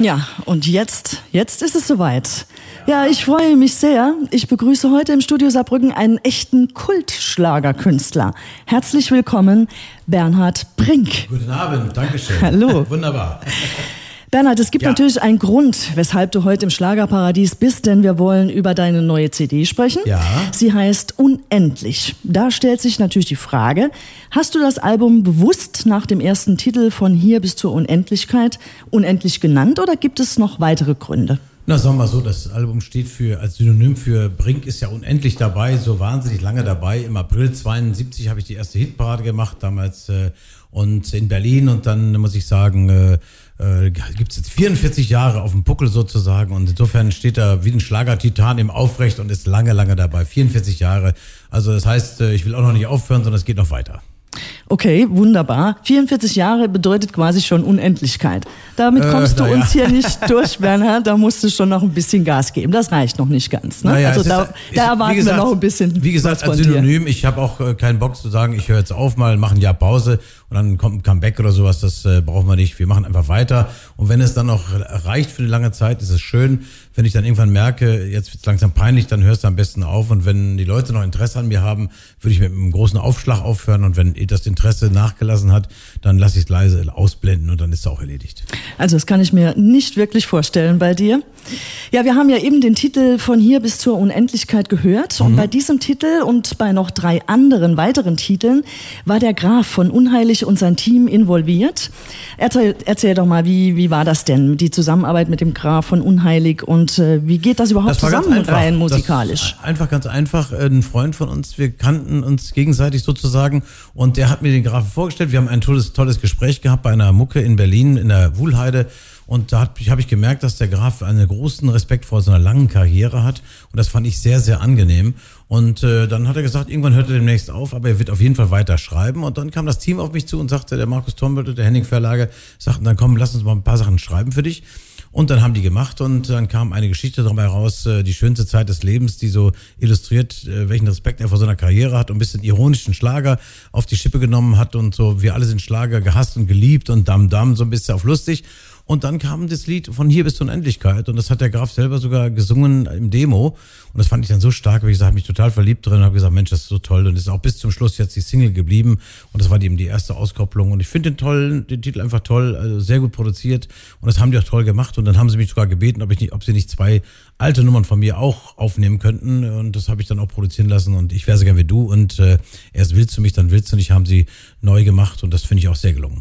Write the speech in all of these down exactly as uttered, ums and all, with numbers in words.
Ja, und jetzt, jetzt ist es soweit. Ja, ich freue mich sehr. Ich begrüße heute im Studio Saarbrücken einen echten Kultschlagerkünstler. Herzlich willkommen, Bernhard Brink. Guten Abend, Dankeschön. Hallo. Wunderbar. Bernhard, es gibt ja. natürlich einen Grund, weshalb du heute im Schlagerparadies bist, denn wir wollen über deine neue C D sprechen. Ja. Sie heißt Unendlich. Da stellt sich natürlich die Frage, hast du das Album bewusst nach dem ersten Titel von Hier bis zur Unendlichkeit unendlich genannt oder gibt es noch weitere Gründe? Na, sagen wir mal so, das Album steht für, als Synonym für Brink ist ja unendlich dabei, so wahnsinnig lange dabei. Im April zweiundsiebzig habe ich die erste Hitparade gemacht, damals äh, und in Berlin, und dann muss ich sagen, äh, äh, gibt es jetzt vierundvierzig Jahre auf dem Buckel sozusagen, und insofern steht er wie ein Schlagertitan im Aufrecht und ist lange, lange dabei, vierundvierzig Jahre. Also das heißt, äh, ich will auch noch nicht aufhören, sondern es geht noch weiter. Okay, wunderbar. vierundvierzig Jahre bedeutet quasi schon Unendlichkeit. Damit kommst äh, du uns ja. hier nicht durch, Bernhard. Da musst du schon noch ein bisschen Gas geben. Das reicht noch nicht ganz. Ne? Naja, also da, ist, da erwarten gesagt, wir noch ein bisschen. Wie gesagt, als Synonym. Ich habe auch äh, keinen Bock zu sagen, ich höre jetzt auf, mal mache ein Jahr Pause und dann kommt ein Comeback oder sowas. Das äh, brauchen wir nicht. Wir machen einfach weiter. Und wenn es dann noch reicht für eine lange Zeit, ist es schön. Wenn ich dann irgendwann merke, jetzt wird es langsam peinlich, dann hörst du am besten auf. Und wenn die Leute noch Interesse an mir haben, würde ich mit einem großen Aufschlag aufhören. Und wenn das Interesse nachgelassen hat, dann lasse ich es leise ausblenden und dann ist es auch erledigt. Also das kann ich mir nicht wirklich vorstellen bei dir. Ja, wir haben ja eben den Titel von Hier bis zur Unendlichkeit gehört. Und mhm. bei diesem Titel und bei noch drei anderen weiteren Titeln war der Graf von Unheilig und sein Team involviert. Erzähl, erzähl doch mal, wie, wie war das denn, die Zusammenarbeit mit dem Graf von Unheilig, und äh, wie geht das überhaupt das zusammen einfach, rein musikalisch? Einfach, ganz einfach. Ein Freund von uns, wir kannten uns gegenseitig sozusagen, und der hat mir den Grafen vorgestellt. Wir haben ein tolles, tolles Gespräch gehabt bei einer Mucke in Berlin, in der Wuhlheide. Und da habe ich gemerkt, dass der Graf einen großen Respekt vor so einer langen Karriere hat. Und das fand ich sehr, sehr angenehm. Und äh, dann hat er gesagt, irgendwann hört er demnächst auf, aber er wird auf jeden Fall weiter schreiben. Und dann kam das Team auf mich zu und sagte, der Markus Tombold, der Henning Verlage, sagten dann, komm, lass uns mal ein paar Sachen schreiben für dich. Und dann haben die gemacht, und dann kam eine Geschichte dabei raus, die schönste Zeit des Lebens, die so illustriert, welchen Respekt er vor seiner Karriere hat und ein bisschen ironischen Schlager auf die Schippe genommen hat und so, wir alle sind Schlager gehasst und geliebt und Dam Dam, so ein bisschen auf lustig. Und dann kam das Lied von Hier bis zur Unendlichkeit, und das hat der Graf selber sogar gesungen im Demo, und das fand ich dann so stark, weil ich gesagt, habe mich total verliebt drin und habe gesagt, Mensch, das ist so toll, und ist auch bis zum Schluss jetzt die Single geblieben, und das war eben die erste Auskopplung, und ich finde den toll, den Titel einfach toll, also sehr gut produziert, und das haben die auch toll gemacht, und dann haben sie mich sogar gebeten, ob ich nicht, ob sie nicht zwei alte Nummern von mir auch aufnehmen könnten, und das habe ich dann auch produzieren lassen, und ich wäre so gern wie du, und äh, erst willst du mich, dann willst du nicht, haben sie neu gemacht, und das finde ich auch sehr gelungen.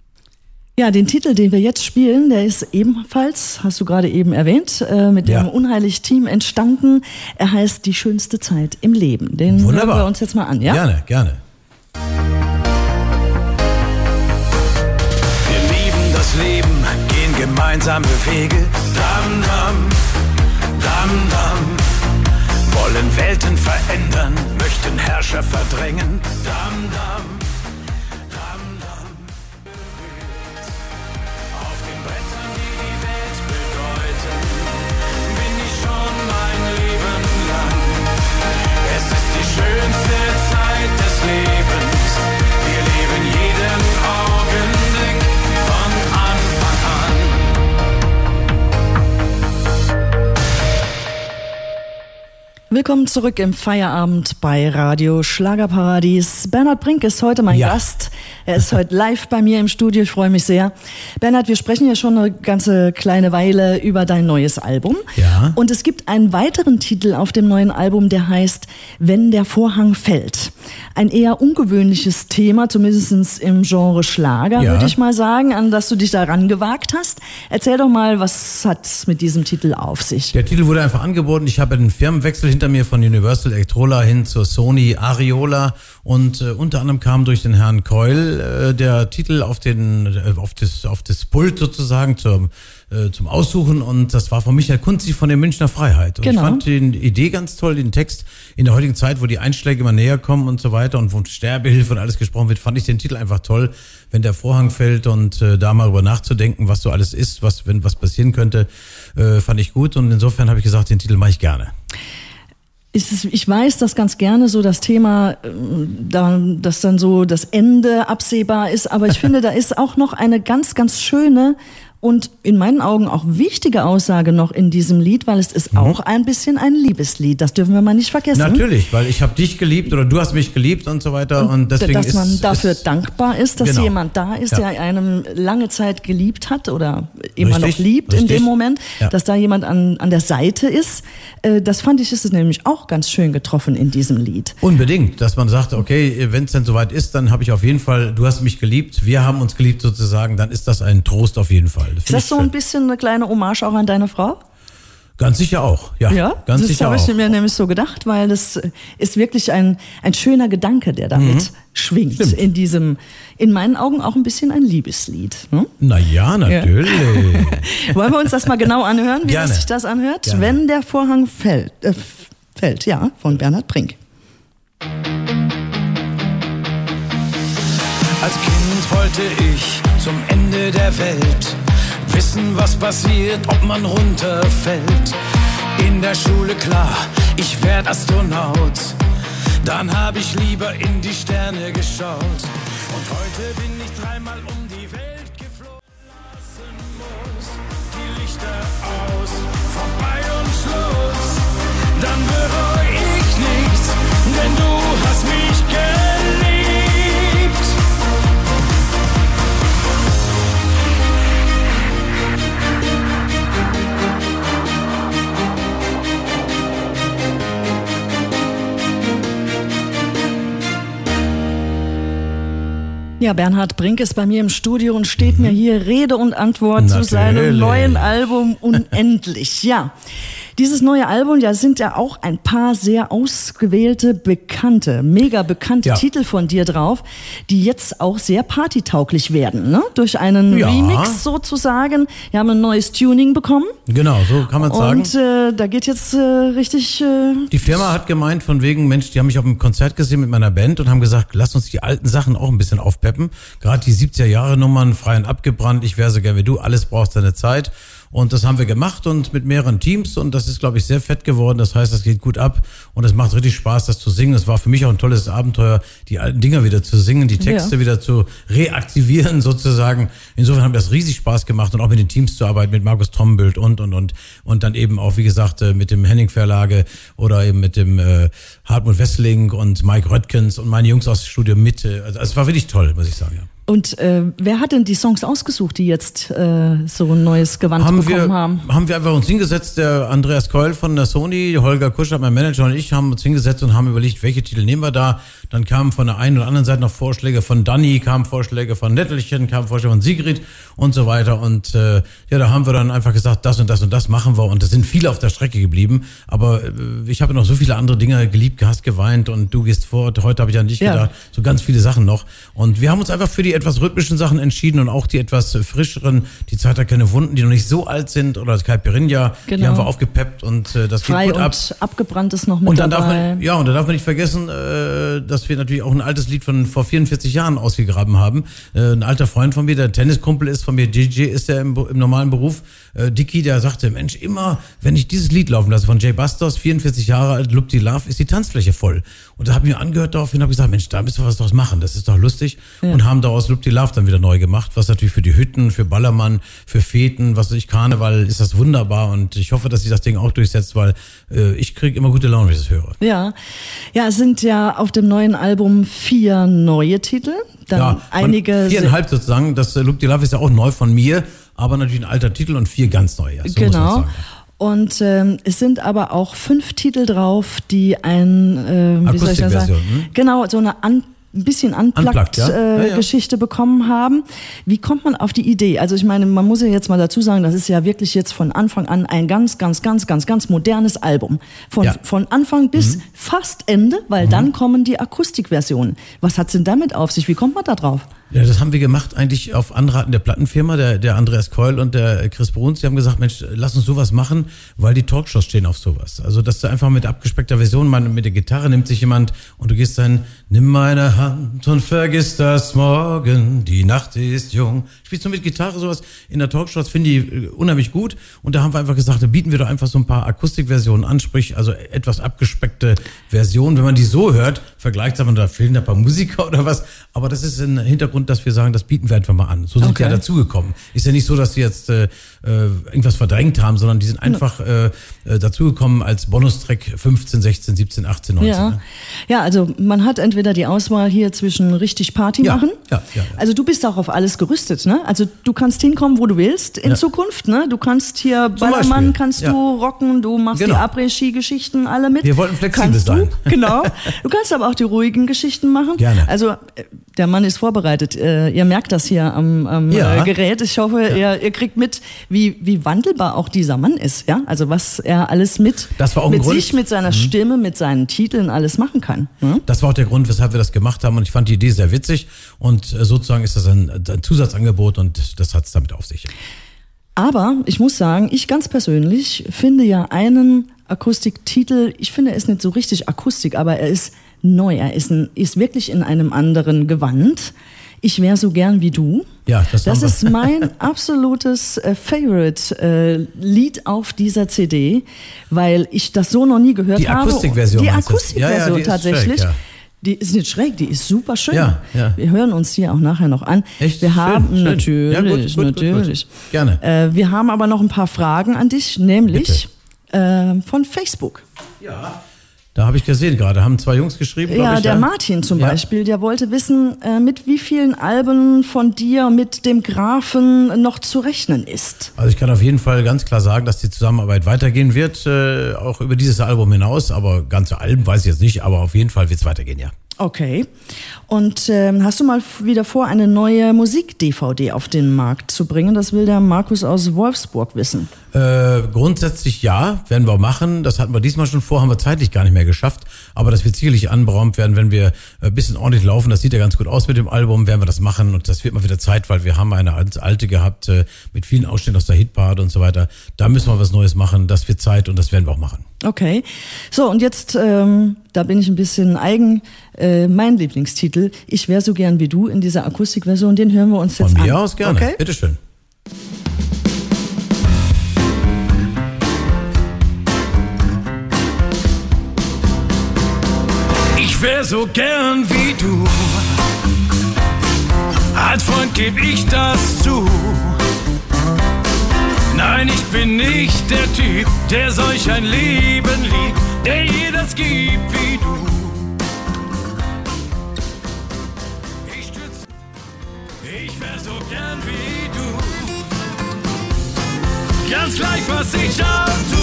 Ja, den Titel, den wir jetzt spielen, der ist ebenfalls, hast du gerade eben erwähnt, äh, mit dem ja. Unheilig-Team entstanden. Er heißt Die schönste Zeit im Leben. Den Wunderbar. hören wir uns jetzt mal an, ja? Gerne, gerne. Wir lieben das Leben, gehen gemeinsame Wege. Dam, dam, dam, dam. Wollen Welten verändern, möchten Herrscher verdrängen. Dam, dam. Willkommen zurück im Feierabend bei Radio Schlagerparadies. Bernhard Brink ist heute mein ja. Gast. Er ist heute live bei mir im Studio. Ich freue mich sehr. Bernhard, wir sprechen ja schon eine ganze kleine Weile über dein neues Album. Ja. Und es gibt einen weiteren Titel auf dem neuen Album, der heißt Wenn der Vorhang fällt. Ein eher ungewöhnliches Thema, zumindest im Genre Schlager, ja. würde ich mal sagen, an das du dich daran gewagt hast. Erzähl doch mal, was hat es mit diesem Titel auf sich? Der Titel wurde einfach angeboten. Ich habe einen Firmenwechsel hinter mir von Universal Electrola hin zur Sony Ariola, und äh, unter anderem kam durch den Herrn Keul äh, der Titel auf den äh, auf das auf das Pult sozusagen zum äh, zum Aussuchen, und das war von Michael Kunzig von der Münchner Freiheit. Und genau. ich fand die Idee ganz toll, den Text in der heutigen Zeit, wo die Einschläge immer näher kommen und so weiter und von Sterbehilfe und alles gesprochen wird, fand ich den Titel einfach toll, wenn der Vorhang fällt, und äh, da mal drüber nachzudenken, was so alles ist, was wenn was passieren könnte, äh, fand ich gut, und insofern habe ich gesagt, den Titel mache ich gerne. Ist es, ich weiß, dass ganz gerne so das Thema, da, dass dann so das Ende absehbar ist, aber ich finde, da ist auch noch eine ganz, ganz schöne Und in meinen Augen auch wichtige Aussage noch in diesem Lied, weil es ist mhm. auch ein bisschen ein Liebeslied. Das dürfen wir mal nicht vergessen. Natürlich, weil ich habe dich geliebt oder du hast mich geliebt und so weiter. Und, und deswegen dass man ist, dafür ist, dankbar ist, dass genau. jemand da ist, ja. der einem lange Zeit geliebt hat oder immer richtig, noch liebt richtig. in dem Moment, ja. dass da jemand an, an der Seite ist. Das fand ich, ist es nämlich auch ganz schön getroffen in diesem Lied. Unbedingt, dass man sagt, okay, wenn es denn soweit ist, dann habe ich auf jeden Fall, du hast mich geliebt, wir haben uns geliebt sozusagen, dann ist das ein Trost auf jeden Fall. Das ist das so schön. Ein bisschen eine kleine Hommage auch an deine Frau? Ganz sicher auch, ja. Ja, ganz das habe ich mir nämlich so gedacht, weil das ist wirklich ein, ein schöner Gedanke, der damit mhm. schwingt. Stimmt. In diesem, in meinen Augen auch ein bisschen ein Liebeslied. Hm? Na ja, natürlich. Ja. Wollen wir uns das mal genau anhören, wie Gerne. sich das anhört? Gerne. Wenn der Vorhang fällt, äh, fällt, ja, von Bernhard Brink. Als Kind wollte ich zum Ende der Welt wissen, was passiert, ob man runterfällt. In der Schule klar, ich werd Astronaut. Dann hab ich lieber in die Sterne geschaut. Und heute bin ich dreimal um die Welt geflogen. Lassen muss die Lichter aus, vorbei und Schluss. Dann bereu ich nichts, denn du hast mich geliebt. Ja, Bernhard Brink ist bei mir im Studio und steht mir hier Rede und Antwort Natürlich. zu seinem neuen Album Unendlich. Ja, dieses neue Album, ja, sind ja auch ein paar sehr ausgewählte, bekannte, mega bekannte ja. Titel von dir drauf, die jetzt auch sehr partytauglich werden, ne? Durch einen ja. Remix sozusagen. Wir haben ein neues Tuning bekommen. Genau, so kann man sagen. Und äh, da geht jetzt äh, richtig... Äh, die Firma hat gemeint von wegen, Mensch, die haben mich auf einem Konzert gesehen mit meiner Band und haben gesagt, lass uns die alten Sachen auch ein bisschen aufpeppen. Gerade die siebziger-Jahre-Nummern, frei und abgebrannt, ich wäre so gern wie du, alles braucht seine Zeit. Und das haben wir gemacht und mit mehreren Teams und das ist, glaube ich, sehr fett geworden. Das heißt, das geht gut ab und es macht richtig Spaß, das zu singen. Es war für mich auch ein tolles Abenteuer, die alten Dinger wieder zu singen, die Texte ja. wieder zu reaktivieren sozusagen. Insofern hat mir das riesig Spaß gemacht und auch mit den Teams zu arbeiten, mit Markus Trombild und, und, und. Und dann eben auch, wie gesagt, mit dem Henning Verlage oder eben mit dem äh, Hartmut Wessling und Mike Röttgens und meine Jungs aus Studio Mitte. Also es war wirklich toll, muss ich sagen, ja. Und äh, wer hat denn die Songs ausgesucht, die jetzt äh, so ein neues Gewand haben bekommen wir, haben? Haben wir einfach uns hingesetzt, der Andreas Keul von der Sony, Holger Kuschert, mein Manager und ich haben uns hingesetzt und haben überlegt, welche Titel nehmen wir da. Dann kamen von der einen oder anderen Seite noch Vorschläge von Danny, kamen Vorschläge von Nettelchen, kamen Vorschläge von Sigrid und so weiter. Und äh, ja, da haben wir dann einfach gesagt, das und das und das machen wir. Und es sind viele auf der Strecke geblieben. Aber äh, ich habe noch so viele andere Dinge geliebt, gehasst, geweint und du gehst fort. Heute habe ich an dich ja. gedacht. So ganz viele Sachen noch. Und wir haben uns einfach für die etwas rhythmischen Sachen entschieden und auch die etwas frischeren, die Zeit hat keine Wunden, die noch nicht so alt sind oder das Caipirinha, genau. Die haben wir aufgepeppt und äh, das Frei geht gut ab. Und abgebrannt ist noch mit und dann dabei. Darf man, ja, und da darf man nicht vergessen, äh, dass wir natürlich auch ein altes Lied von vor vierundvierzig Jahren ausgegraben haben. Äh, ein alter Freund von mir, der Tenniskumpel ist von mir, D J ist der im, im normalen Beruf, äh, Dicky, der sagte, Mensch, immer, wenn ich dieses Lied laufen lasse von Jay Bastos, vierundvierzig Jahre alt, Lupti Love, ist die Tanzfläche voll. Und da habe ich mir angehört daraufhin und habe gesagt, Mensch, da müssen wir was draus machen, das ist doch lustig. Ja. Und haben daraus Lupti Love dann wieder neu gemacht, was natürlich für die Hütten, für Ballermann, für Feten, was weiß ich, Karneval, ist das wunderbar und ich hoffe, dass sich das Ding auch durchsetzt, weil äh, ich kriege immer gute Laune, wenn ich das höre. Ja, ja, es sind ja auf dem neuen Album vier neue Titel, dann ja, einige... Viereinhalb sozusagen, das äh, Loop the Love ist ja auch neu von mir, aber natürlich ein alter Titel und vier ganz neue. So genau. Und ähm, es sind aber auch fünf Titel drauf, die ein, äh, wie soll ich das sagen? Hm? Genau, so eine An ein bisschen Unplugged-Geschichte ja? äh, ja, ja. bekommen haben. Wie kommt man auf die Idee? Also ich meine, man muss ja jetzt mal dazu sagen, das ist ja wirklich jetzt von Anfang an ein ganz, ganz, ganz, ganz, ganz modernes Album. Von, ja. von Anfang bis mhm. fast Ende, weil mhm. dann kommen die Akustikversionen. Was hat's denn damit auf sich? Wie kommt man da drauf? Ja, das haben wir gemacht eigentlich auf Anraten der Plattenfirma, der, der Andreas Keul und der Chris Bruns. Die haben gesagt, Mensch, lass uns sowas machen, weil die Talkshows stehen auf sowas. Also, dass du einfach mit abgespeckter Version, man, mit der Gitarre nimmt sich jemand und du gehst dann, nimm meine Hand und vergiss das morgen, die Nacht ist jung. Spielst du mit Gitarre sowas in der Talkshows, finde ich unheimlich gut. Und da haben wir einfach gesagt, da bieten wir doch einfach so ein paar Akustikversionen an, sprich, also etwas abgespeckte Versionen. Wenn man die so hört, vergleicht man, da fehlen da ein paar Musiker oder was. Aber das ist ein Hintergrund Grund, dass wir sagen, das bieten wir einfach mal an. So sind Okay. wir ja dazugekommen. Ist ja nicht so, dass sie jetzt äh, irgendwas verdrängt haben, sondern die sind einfach äh, dazugekommen als Bonustrack fünfzehn, sechzehn, siebzehn, achtzehn, neunzehn. Ja. Ne? ja, also man hat entweder die Auswahl hier zwischen richtig Party Ja, machen. ja, ja, ja. Also du bist auch auf alles gerüstet, ne? Also du kannst hinkommen, wo du willst in Ja. Zukunft, ne? Du kannst hier Zum Ballermann, Beispiel, kannst ja. du rocken, du machst Genau. die Après-Ski-Geschichten alle mit. Wir wollten flexibel kannst sein. Du, genau. Du kannst aber auch die ruhigen Geschichten machen. Gerne. Also äh, der Mann ist vorbereitet. Äh, ihr merkt das hier am, am Ja. äh, Gerät. Ich hoffe, ihr, ihr kriegt mit, wie, wie wandelbar auch dieser Mann ist, ja? Also was er alles mit, Das war auch ein mit Grund. sich, mit seiner Stimme, mit seinen Titeln alles machen kann. Ne? Das war auch der Grund, weshalb wir das gemacht haben und ich fand die Idee sehr witzig und äh, sozusagen ist das ein, ein Zusatzangebot und das hat es damit auf sich. Aber ich muss sagen, ich ganz persönlich finde ja einen Akustiktitel, ich finde, er ist nicht so richtig Akustik, aber er ist neu, er ist, ein, ist wirklich in einem anderen Gewand. Ich wäre so gern wie du. Ja, das, Das haben wir. ist mein absolutes äh, Favorite äh, Lied auf dieser C D, weil ich das so noch nie gehört Die habe. Akustikversion Die meinst du? Akustikversion Ja, ja, die ist tatsächlich. schräg, ja. Die ist nicht schräg, die ist super schön. Ja, ja. Wir hören uns die auch nachher noch an. Echt? Wir Schön, haben schön. natürlich, Ja, gut, gut, gut, natürlich. gut. Gerne. Äh, wir haben aber noch ein paar Fragen an dich, nämlich äh, von Facebook. Ja. Da habe ich gesehen gerade, haben zwei Jungs geschrieben, glaube Ja, ich. der ja. Martin zum Ja. Beispiel, der wollte wissen, äh, mit wie vielen Alben von dir mit dem Grafen noch zu rechnen ist. Also ich kann auf jeden Fall ganz klar sagen, dass die Zusammenarbeit weitergehen wird, äh, auch über dieses Album hinaus, aber ganze Alben weiß ich jetzt nicht, aber auf jeden Fall wird es weitergehen, ja. Okay. Und ähm, hast du mal f- wieder vor, eine neue Musik-D V D auf den Markt zu bringen? Das will der Markus aus Wolfsburg wissen. Äh, grundsätzlich ja, werden wir auch machen. Das hatten wir diesmal schon vor, haben wir zeitlich gar nicht mehr geschafft. Aber das wird sicherlich anberaumt werden, wenn wir ein bisschen ordentlich laufen. Das sieht ja ganz gut aus mit dem Album, werden wir das machen. Und das wird mal wieder Zeit, weil wir haben eine alte gehabt äh, mit vielen Ausschnitten aus der Hitparade und so weiter. Da müssen wir was Neues machen. Das wird Zeit und das werden wir auch machen. Okay. So, und jetzt, ähm, da bin ich ein bisschen eigen, äh, mein Lieblingstitel, Ich wär so gern wie du in dieser Akustikversion, den hören wir uns jetzt Von an. mir aus gerne. Okay? Bitteschön. Ich wär so gern wie du. Als Freund geb ich das zu. Nein, ich bin nicht der Typ, der solch ein Leben liebt, der jedes gibt wie du. Ich stütz, ich wär so gern wie du. Ganz gleich, was ich auch tu.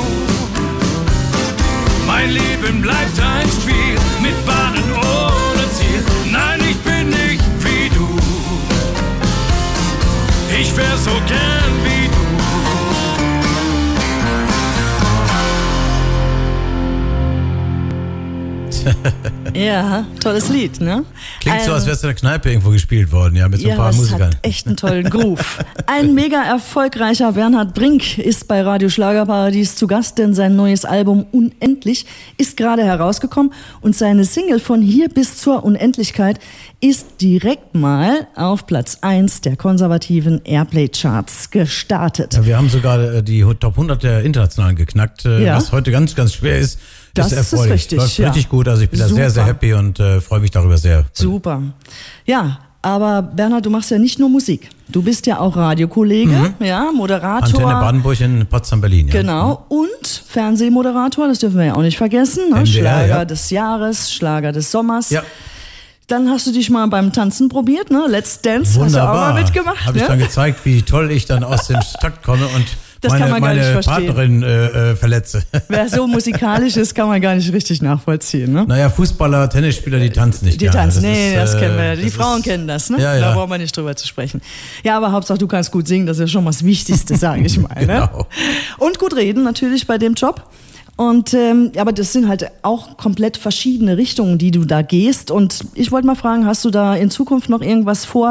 Mein Leben bleibt ein Spiel mit Bahnen ohne Ziel. Nein, ich bin nicht wie du. Ich wär so gern wie du. Ja, tolles Lied, ne? Klingt so, Ein- als wär's in der Kneipe irgendwo gespielt worden, ja, mit so ein Ja, paar es Musikern. hat echt einen tollen Groove. Ein mega erfolgreicher Bernhard Brink ist bei Radio Schlagerparadies zu Gast, denn sein neues Album Unendlich ist gerade herausgekommen und seine Single Von hier bis zur Unendlichkeit ist direkt mal auf Platz eins der konservativen Airplay-Charts gestartet. Ja, wir haben sogar äh, die Top hundert der Internationalen geknackt, äh, Ja. was heute ganz, ganz schwer ist. Das ist erfreulich. richtig, Läuft ja. richtig gut, also ich bin da Super. sehr, sehr happy und äh, freue mich darüber sehr. Super. Ja, aber Bernhard, du machst ja nicht nur Musik. Du bist ja auch Radiokollege, ja, Moderator. Antenne Brandenburg in Potsdam, Berlin. Ja. Genau. Und Fernsehmoderator, das dürfen wir ja auch nicht vergessen. Ne? M D R, Schlager ja. des Jahres, Schlager des Sommers. Ja, Dann hast du dich mal beim Tanzen probiert, ne? Let's Dance, wunderbar. hast du auch mal mitgemacht. Habe ich ne? dann gezeigt, wie toll ich dann aus dem Takt komme und Das meine, kann man gar meine nicht verstehen. Partnerin äh, äh, verletze. Wer so musikalisch ist, kann man gar nicht richtig nachvollziehen. Ne? Naja, Fußballer, Tennisspieler, die tanzen nicht Die gerne. tanzen, Das nee, ist, das äh, kennen wir ja. Die das Frauen ist- kennen das, ne? Ja, Da ja. brauchen wir nicht drüber zu sprechen. Ja, aber Hauptsache, du kannst gut singen, das ist ja schon mal das Wichtigste, sage ich mal. Ne? Genau. Und gut reden natürlich bei dem Job. Und ähm, aber das sind halt auch komplett verschiedene Richtungen, die du da gehst. Und ich wollte mal fragen, hast du da in Zukunft noch irgendwas vor,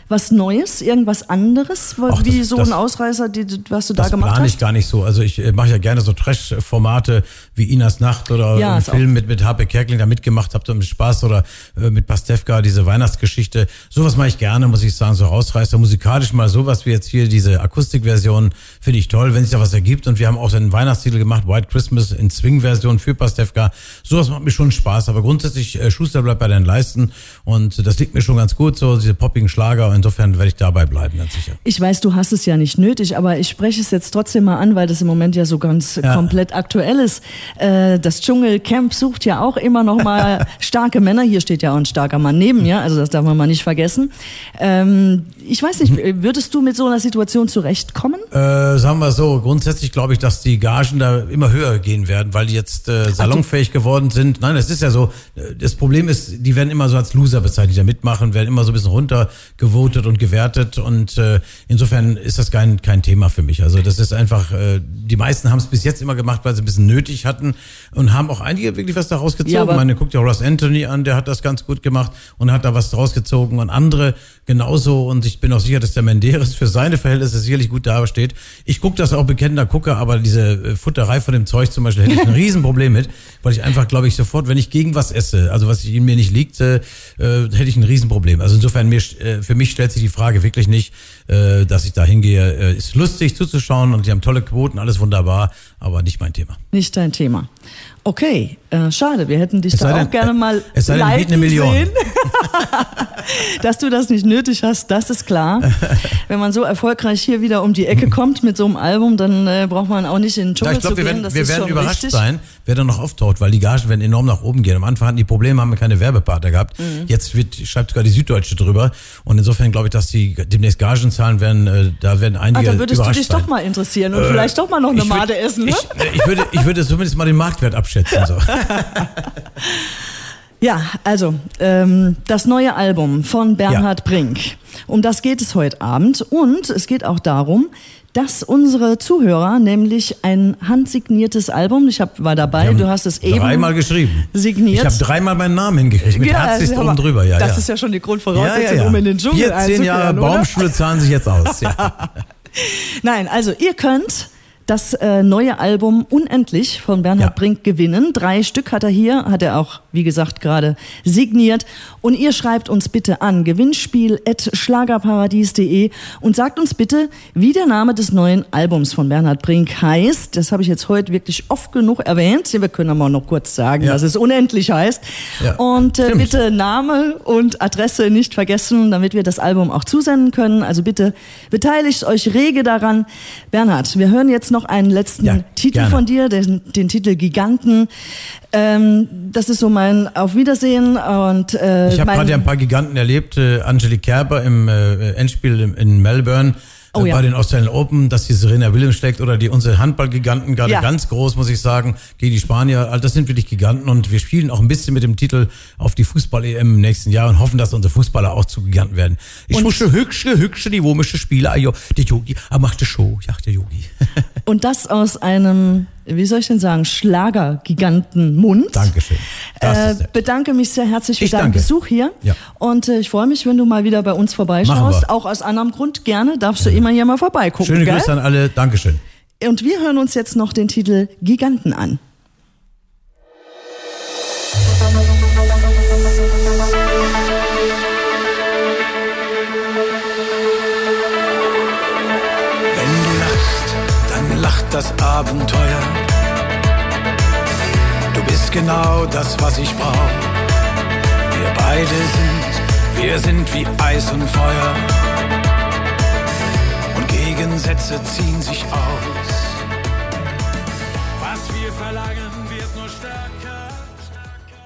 was Neues, irgendwas anderes, Ach, wie das, so das, ein Ausreißer, die, was du da das gemacht hast? Das plane ich gar nicht so. Also ich äh, mache ja gerne so Trash-Formate wie Inas Nacht oder Ja, einen ist Film mit, mit H P Kerkeling da mitgemacht habt, mit Spaß oder äh, mit Pastewka, diese Weihnachtsgeschichte. Sowas mache ich gerne, muss ich sagen, so Ausreißer. Musikalisch mal sowas wie jetzt hier diese Akustikversion finde ich toll, wenn sich da was ergibt. Und wir haben auch einen Weihnachtstitel gemacht, White Christmas in Swing-Version für Pastewka. Sowas macht mir schon Spaß. Aber grundsätzlich, äh, Schuster bleibt bei deinen Leisten. Und das liegt mir schon ganz gut, so diese poppigen Schlager. Insofern werde ich dabei bleiben, ganz sicher. Ich weiß, du hast es ja nicht nötig, aber ich spreche es jetzt trotzdem mal an, weil das im Moment ja so ganz ja. komplett aktuell ist. Äh, das Dschungelcamp sucht ja auch immer noch mal starke Männer. Hier steht ja auch ein starker Mann neben mir, also das darf man mal nicht vergessen. Ähm, ich weiß nicht, würdest du mit so einer Situation zurechtkommen? Äh, sagen wir so, grundsätzlich glaube ich, dass die Gagen da immer höher gehen werden, weil die jetzt äh, salonfähig geworden sind. Nein, das ist ja so. Das Problem ist, die werden immer so als Loser bezeichnet, die da mitmachen, werden immer so ein bisschen runtergevotet und gewertet und äh, insofern ist das kein kein Thema für mich. Also das ist einfach, äh, die meisten haben es bis jetzt immer gemacht, weil sie ein bisschen nötig hatten und haben auch einige wirklich was da rausgezogen. Ja, meine, guckt ja Ross Anthony an, der hat das ganz gut gemacht und hat da was rausgezogen und andere genauso und ich bin auch sicher, dass der Menderes für seine Verhältnisse sicherlich gut dasteht. Ich gucke das auch bekennender Gucker, aber diese Futterei von dem Zeug zum Beispiel hätte ich ein Riesenproblem mit, weil ich einfach, glaube ich, sofort, wenn ich gegen was esse, also was in mir nicht liegt, äh, hätte ich ein Riesenproblem. Also insofern, mir, äh, für mich stellt sich die Frage wirklich nicht, äh, dass ich da hingehe. Äh, ist lustig zuzuschauen und die haben tolle Quoten, alles wunderbar, aber nicht mein Thema. Nicht dein Thema. Okay, äh, schade, wir hätten dich da auch denn, gerne mal es sei denn, live eine Million. Sehen. Dass du das nicht nötig hast, das ist klar. Wenn man so erfolgreich hier wieder um die Ecke kommt mit so einem Album, dann äh, braucht man auch nicht in den Dschungel ja, ich glaub, zu wir gehen. Werden, das wir ist werden schon überrascht richtig. sein, wer da noch auftaucht, weil die Gagen werden enorm nach oben gehen. Am Anfang hatten die Probleme, haben wir keine Werbepartner gehabt. Mhm. Jetzt wird, schreibt sogar die Süddeutsche drüber. Und insofern glaube ich, dass die demnächst Gagen zahlen werden. Äh, da werden einige ah, da würdest überrascht du dich sein. doch mal interessieren und äh, vielleicht doch mal noch eine Made essen. Ne? Ich, ich, würde, ich würde zumindest mal den Marktwert abschätzen. So. Ja, also ähm, das neue Album von Bernhard ja. Brink. Um das geht es heute Abend und es geht auch darum, dass unsere Zuhörer nämlich ein handsigniertes Album, ich hab, war dabei, du hast es eben dreimal geschrieben. Signiert. Ich habe dreimal meinen Namen hingekriegt, mit ja, herzlichst also, oben drüber. Ja, das ja. ist ja schon die Grundvoraussetzung, ja, ja, ja. um in den Dschungel einzukehren, vierzehn Jahre Baumschule zahlen sich jetzt aus. Ja. Nein, also ihr könnt das äh, neue Album Unendlich von Bernhard ja. Brink gewinnen. Drei Stück hat er hier, hat er auch, wie gesagt, gerade signiert. Und ihr schreibt uns bitte an gewinnspiel at schlagerparadies punkt de und sagt uns bitte, wie der Name des neuen Albums von Bernhard Brink heißt. Das habe ich jetzt heute wirklich oft genug erwähnt. Wir können aber noch kurz sagen, ja. dass es Unendlich heißt. Ja. Und äh, bitte Name und Adresse nicht vergessen, damit wir das Album auch zusenden können. Also bitte beteiligt euch rege daran. Bernhard, wir hören jetzt noch einen letzten ja, Titel gerne. von dir, den, den Titel Giganten. Ähm, das ist so mein Auf Wiedersehen. Und, äh, ich habe gerade ja ein paar Giganten erlebt. Äh, Angelique Kerber im äh, Endspiel in, in Melbourne. Oh, ja. Bei den Australian Open, dass die Serena Williams schlägt oder die unsere Handballgiganten, gerade ja. ganz groß, muss ich sagen, gegen die Spanier. Also das sind wirklich Giganten und wir spielen auch ein bisschen mit dem Titel auf die Fußball-E M im nächsten Jahr und hoffen, dass unsere Fußballer auch zu Giganten werden. Ich wusste hübsche, hübsche, die komische Spieler, ajo, der Yogi, er machte Show, ja, der Yogi. Und das aus einem, wie soll ich denn sagen, Schlagergiganten-Mund. Dankeschön. Äh, bedanke mich sehr herzlich für ich deinen danke. Besuch hier. Ja. Und äh, ich freue mich, wenn du mal wieder bei uns vorbeischaust. Auch aus anderem Grund gerne, darfst du ja. immer hier mal vorbeigucken. Schöne gell? Grüße an alle, Dankeschön. Und wir hören uns jetzt noch den Titel Giganten an. Das Abenteuer. Du bist genau das, was ich brauch. Wir beide sind, wir sind wie Eis und Feuer. Und Gegensätze ziehen sich aus. Was wir verlangen, wird nur stärker.